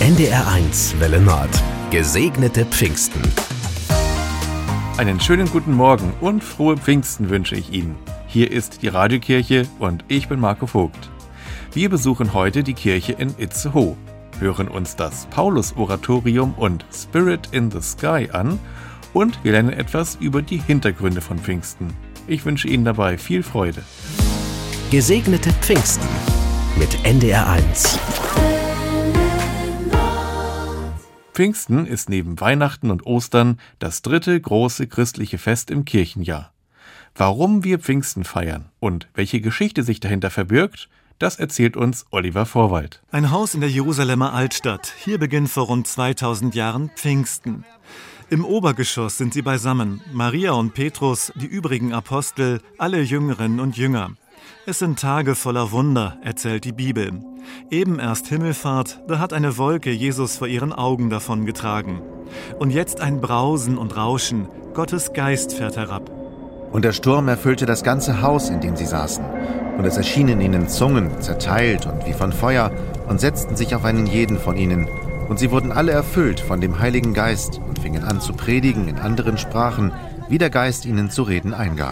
NDR1 Welle Nord. Gesegnete Pfingsten. Einen schönen guten Morgen und frohe Pfingsten wünsche ich Ihnen. Hier ist die Radiokirche und ich bin Marco Vogt. Wir besuchen heute die Kirche in Itzehoe, hören uns das Paulus-Oratorium und Spirit in the Sky an und wir lernen etwas über die Hintergründe von Pfingsten. Ich wünsche Ihnen dabei viel Freude. Gesegnete Pfingsten mit NDR1. Pfingsten ist neben Weihnachten und Ostern das dritte große christliche Fest im Kirchenjahr. Warum wir Pfingsten feiern und welche Geschichte sich dahinter verbirgt, das erzählt uns Oliver Vorwald. Ein Haus in der Jerusalemer Altstadt. Hier beginnt vor rund 2000 Jahren Pfingsten. Im Obergeschoss sind sie beisammen, Maria und Petrus, die übrigen Apostel, alle Jüngerinnen und Jünger. Es sind Tage voller Wunder, erzählt die Bibel. Eben erst Himmelfahrt, da hat eine Wolke Jesus vor ihren Augen davongetragen. Und jetzt ein Brausen und Rauschen, Gottes Geist fährt herab. Und der Sturm erfüllte das ganze Haus, in dem sie saßen. Und es erschienen ihnen Zungen, zerteilt und wie von Feuer, und setzten sich auf einen jeden von ihnen. Und sie wurden alle erfüllt von dem Heiligen Geist und fingen an zu predigen in anderen Sprachen, wie der Geist ihnen zu reden eingab.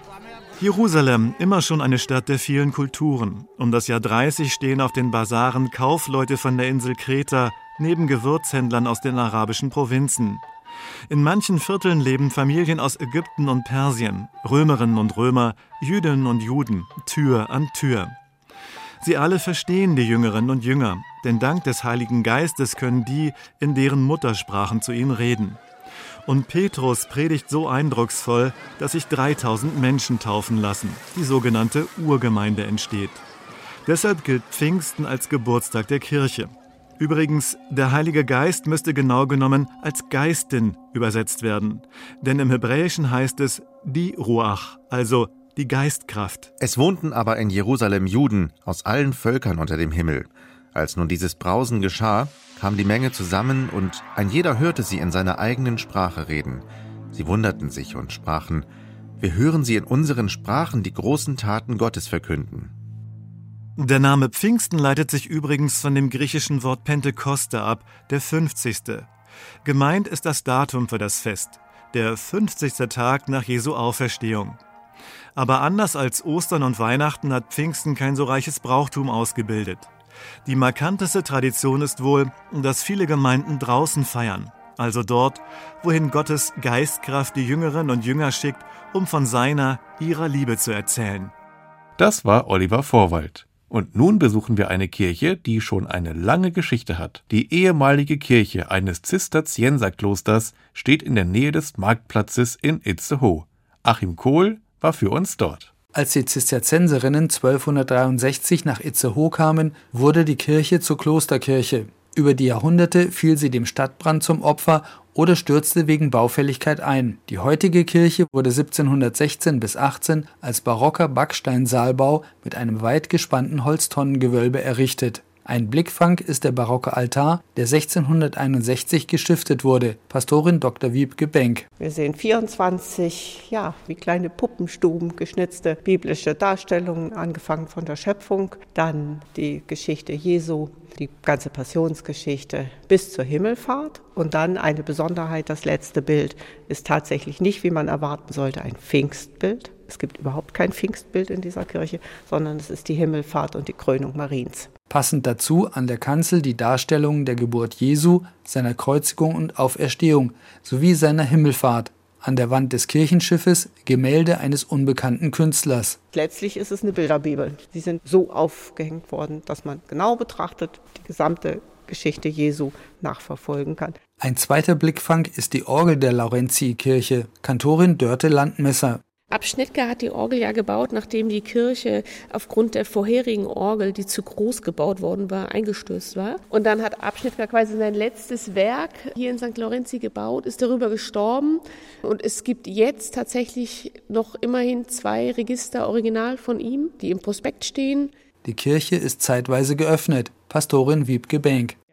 Jerusalem, immer schon eine Stadt der vielen Kulturen. Um das Jahr 30 stehen auf den Basaren Kaufleute von der Insel Kreta, neben Gewürzhändlern aus den arabischen Provinzen. In manchen Vierteln leben Familien aus Ägypten und Persien, Römerinnen und Römer, Jüdinnen und Juden, Tür an Tür. Sie alle verstehen die Jüngerinnen und Jünger, denn dank des Heiligen Geistes können die in deren Muttersprachen zu ihnen reden. Und Petrus predigt so eindrucksvoll, dass sich 3000 Menschen taufen lassen. Die sogenannte Urgemeinde entsteht. Deshalb gilt Pfingsten als Geburtstag der Kirche. Übrigens, der Heilige Geist müsste genau genommen als Geistin übersetzt werden. Denn im Hebräischen heißt es die Ruach, also die Geistkraft. Es wohnten aber in Jerusalem Juden aus allen Völkern unter dem Himmel. Als nun dieses Brausen geschah, kam die Menge zusammen und ein jeder hörte sie in seiner eigenen Sprache reden. Sie wunderten sich und sprachen: Wir hören sie in unseren Sprachen die großen Taten Gottes verkünden. Der Name Pfingsten leitet sich übrigens von dem griechischen Wort Pentekoste ab, der 50. Gemeint ist das Datum für das Fest, der 50. Tag nach Jesu Auferstehung. Aber anders als Ostern und Weihnachten hat Pfingsten kein so reiches Brauchtum ausgebildet. Die markanteste Tradition ist wohl, dass viele Gemeinden draußen feiern, also dort, wohin Gottes Geistkraft die Jüngerinnen und Jünger schickt, um von ihrer Liebe zu erzählen. Das war Oliver Vorwald. Und nun besuchen wir eine Kirche, die schon eine lange Geschichte hat. Die ehemalige Kirche eines Zisterzienserklosters steht in der Nähe des Marktplatzes in Itzehoe. Achim Kohl war für uns dort. Als die Zisterzienserinnen 1263 nach Itzehoe kamen, wurde die Kirche zur Klosterkirche. Über die Jahrhunderte fiel sie dem Stadtbrand zum Opfer oder stürzte wegen Baufälligkeit ein. Die heutige Kirche wurde 1716 bis 18 als barocker Backsteinsaalbau mit einem weit gespannten Holztonnengewölbe errichtet. Ein Blickfang ist der barocke Altar, der 1661 gestiftet wurde. Pastorin Dr. Wiebke Benck. Wir sehen 24, wie kleine Puppenstuben, geschnitzte biblische Darstellungen, angefangen von der Schöpfung, dann die Geschichte Jesu, die ganze Passionsgeschichte bis zur Himmelfahrt und dann eine Besonderheit, das letzte Bild ist tatsächlich nicht, wie man erwarten sollte, ein Pfingstbild. Es gibt überhaupt kein Pfingstbild in dieser Kirche, sondern es ist die Himmelfahrt und die Krönung Mariens. Passend dazu an der Kanzel die Darstellungen der Geburt Jesu, seiner Kreuzigung und Auferstehung sowie seiner Himmelfahrt. An der Wand des Kirchenschiffes Gemälde eines unbekannten Künstlers. Letztlich ist es eine Bilderbibel. Sie sind so aufgehängt worden, dass man genau betrachtet die gesamte Geschichte Jesu nachverfolgen kann. Ein zweiter Blickfang ist die Orgel der Laurentii-Kirche. Kantorin Dörte Landmesser. Abschnittke hat die Orgel ja gebaut, nachdem die Kirche aufgrund der vorherigen Orgel, die zu groß gebaut worden war, eingestürzt war. Und dann hat Abschnittke quasi sein letztes Werk hier in St. Laurentii gebaut, ist darüber gestorben. Und es gibt jetzt tatsächlich noch immerhin 2 Register original von ihm, die im Prospekt stehen. Die Kirche ist zeitweise geöffnet. Pastorin Wiebke Benck.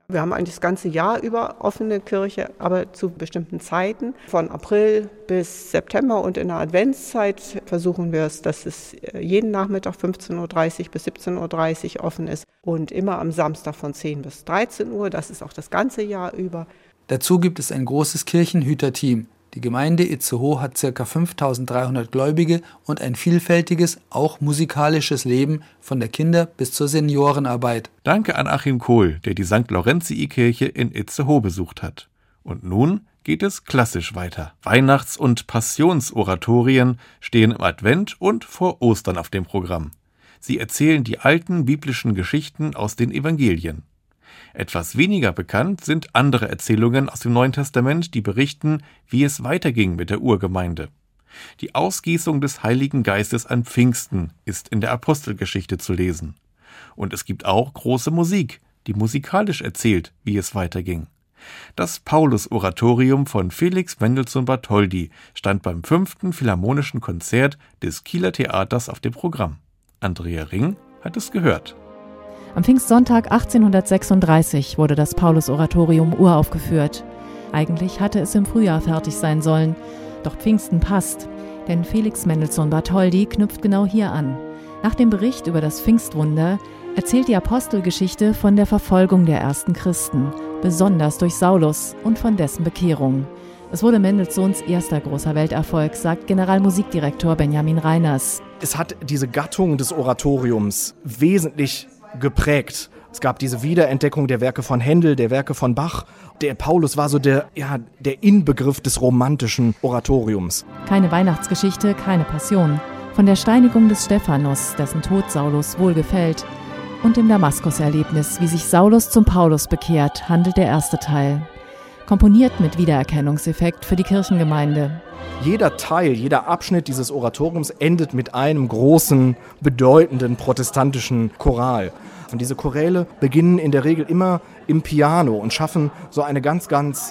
Wir haben eigentlich das ganze Jahr über offene Kirche, aber zu bestimmten Zeiten, von April bis September und in der Adventszeit versuchen wir es, dass es jeden Nachmittag 15.30 Uhr bis 17.30 Uhr offen ist und immer am Samstag von 10 bis 13 Uhr, das ist auch das ganze Jahr über. Dazu gibt es ein großes Kirchenhüterteam. Die Gemeinde Itzehoe hat ca. 5.300 Gläubige und ein vielfältiges, auch musikalisches Leben von der Kinder- bis zur Seniorenarbeit. Danke an Achim Kohl, der die St. Laurentii-Kirche in Itzehoe besucht hat. Und nun geht es klassisch weiter. Weihnachts- und Passionsoratorien stehen im Advent und vor Ostern auf dem Programm. Sie erzählen die alten biblischen Geschichten aus den Evangelien. Etwas weniger bekannt sind andere Erzählungen aus dem Neuen Testament, die berichten, wie es weiterging mit der Urgemeinde. Die Ausgießung des Heiligen Geistes an Pfingsten ist in der Apostelgeschichte zu lesen. Und es gibt auch große Musik, die musikalisch erzählt, wie es weiterging. Das Paulus-Oratorium von Felix Mendelssohn Bartholdy stand beim 5. Philharmonischen Konzert des Kieler Theaters auf dem Programm. Andrea Ring hat es gehört. Am Pfingstsonntag 1836 wurde das Paulus-Oratorium uraufgeführt. Eigentlich hatte es im Frühjahr fertig sein sollen. Doch Pfingsten passt, denn Felix Mendelssohn Bartholdy knüpft genau hier an. Nach dem Bericht über das Pfingstwunder erzählt die Apostelgeschichte von der Verfolgung der ersten Christen, besonders durch Saulus und von dessen Bekehrung. Es wurde Mendelssohns erster großer Welterfolg, sagt Generalmusikdirektor Benjamin Reiners. Es hat diese Gattung des Oratoriums wesentlich geprägt. Es gab diese Wiederentdeckung der Werke von Händel, der Werke von Bach. Der Paulus war so der Inbegriff des romantischen Oratoriums. Keine Weihnachtsgeschichte, keine Passion. Von der Steinigung des Stephanus, dessen Tod Saulus wohlgefällt, und dem Damaskus-Erlebnis, wie sich Saulus zum Paulus bekehrt, handelt der erste Teil. Komponiert mit Wiedererkennungseffekt für die Kirchengemeinde. Jeder Teil, jeder Abschnitt dieses Oratoriums endet mit einem großen, bedeutenden protestantischen Choral. Und diese Choräle beginnen in der Regel immer im Piano und schaffen so eine ganz, ganz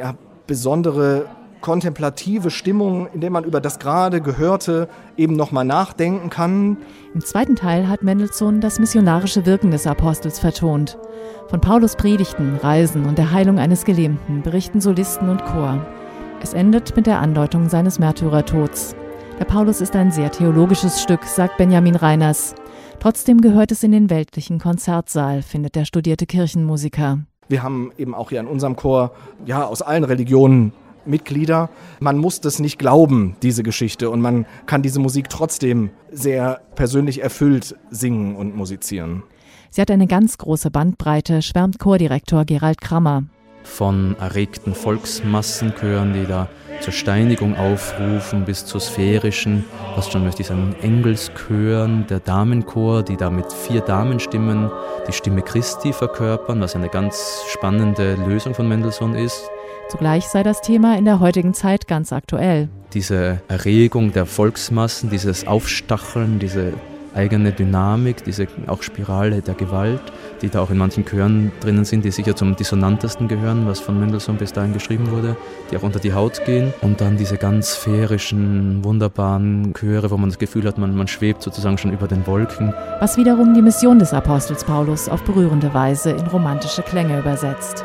besondere kontemplative Stimmung, in der man über das gerade Gehörte eben nochmal nachdenken kann. Im zweiten Teil hat Mendelssohn das missionarische Wirken des Apostels vertont. Von Paulus' Predigten, Reisen und der Heilung eines Gelähmten berichten Solisten und Chor. Es endet mit der Andeutung seines Märtyrertods. Der Paulus ist ein sehr theologisches Stück, sagt Benjamin Reiners. Trotzdem gehört es in den weltlichen Konzertsaal, findet der studierte Kirchenmusiker. Wir haben eben auch hier in unserem Chor aus allen Religionen Mitglieder. Man muss das nicht glauben, diese Geschichte, und man kann diese Musik trotzdem sehr persönlich erfüllt singen und musizieren. Sie hat eine ganz große Bandbreite, schwärmt Chordirektor Gerald Krammer. Von erregten Volksmassenchören, die da zur Steinigung aufrufen, bis zu sphärischen, fast schon möchte ich sagen, Engelschören, der Damenchor, die da mit 4 Damenstimmen die Stimme Christi verkörpern, was eine ganz spannende Lösung von Mendelssohn ist. Zugleich sei das Thema in der heutigen Zeit ganz aktuell. Diese Erregung der Volksmassen, dieses Aufstacheln, diese eigene Dynamik, diese auch Spirale der Gewalt, die da auch in manchen Chören drinnen sind, die sicher zum dissonantesten gehören, was von Mendelssohn bis dahin geschrieben wurde, die auch unter die Haut gehen. Und dann diese ganz sphärischen, wunderbaren Chöre, wo man das Gefühl hat, man schwebt sozusagen schon über den Wolken. Was wiederum die Mission des Apostels Paulus auf berührende Weise in romantische Klänge übersetzt.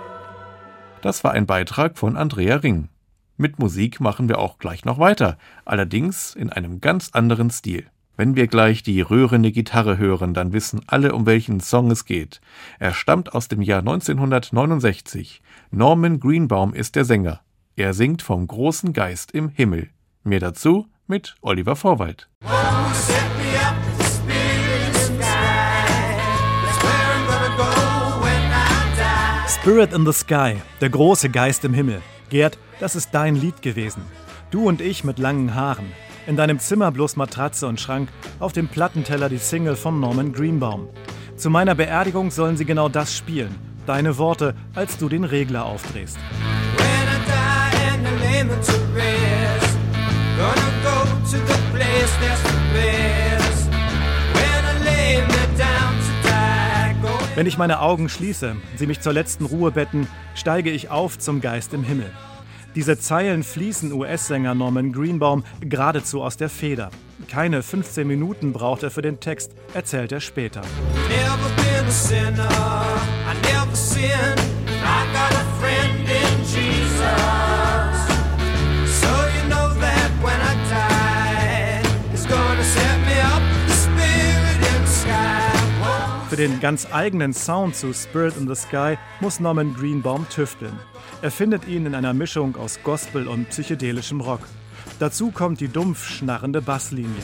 Das war ein Beitrag von Andrea Ring. Mit Musik machen wir auch gleich noch weiter, allerdings in einem ganz anderen Stil. Wenn wir gleich die rührende Gitarre hören, dann wissen alle, um welchen Song es geht. Er stammt aus dem Jahr 1969. Norman Greenbaum ist der Sänger. Er singt vom großen Geist im Himmel. Mehr dazu mit Oliver Vorwald. Spirit in the Sky, der große Geist im Himmel. Gerd, das ist dein Lied gewesen. Du und ich mit langen Haaren. In deinem Zimmer bloß Matratze und Schrank, auf dem Plattenteller die Single von Norman Greenbaum. Zu meiner Beerdigung sollen sie genau das spielen. Deine Worte, als du den Regler aufdrehst. Wenn ich meine Augen schließe, sie mich zur letzten Ruhe betten, steige ich auf zum Geist im Himmel. Diese Zeilen fließen US-Sänger Norman Greenbaum geradezu aus der Feder. Keine 15 Minuten braucht er für den Text, erzählt er später. Never been a sinner, I never seen sin. I got a friend in Jesus. So you know that when I die, He's gonna set me up, the Spirit in the sky. Für den ganz eigenen Sound zu Spirit in the Sky muss Norman Greenbaum tüfteln. Er findet ihn in einer Mischung aus Gospel und psychedelischem Rock. Dazu kommt die dumpf schnarrende Basslinie.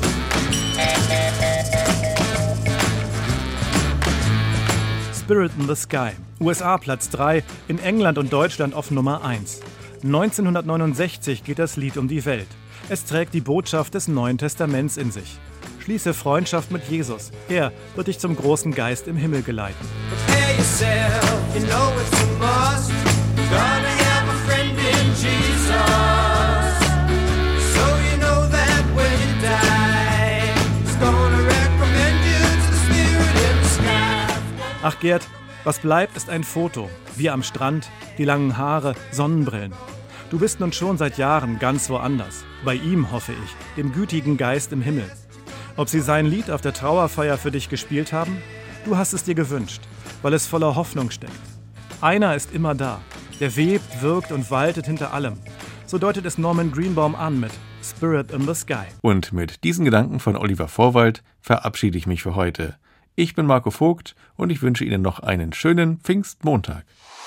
Spirit in the Sky, USA Platz 3, in England und Deutschland auf Nummer 1. 1969 geht das Lied um die Welt. Es trägt die Botschaft des Neuen Testaments in sich. Schließe Freundschaft mit Jesus. Er wird dich zum großen Geist im Himmel geleiten. Prepare yourself, you know it's a must. Gonna have a friend in Jesus. So you know that when you die, He's gonna recommend you to the Spirit in the sky. Ach Gerd, was bleibt, ist ein Foto. Wir am Strand, die langen Haare, Sonnenbrillen. Du bist nun schon seit Jahren ganz woanders. Bei ihm, hoffe ich, dem gütigen Geist im Himmel. Ob sie sein Lied auf der Trauerfeier für dich gespielt haben? Du hast es dir gewünscht, weil es voller Hoffnung steckt. Einer ist immer da. Der webt, wirkt und waltet hinter allem. So deutet es Norman Greenbaum an mit Spirit in the Sky. Und mit diesen Gedanken von Oliver Vorwald verabschiede ich mich für heute. Ich bin Marco Vogt und ich wünsche Ihnen noch einen schönen Pfingstmontag.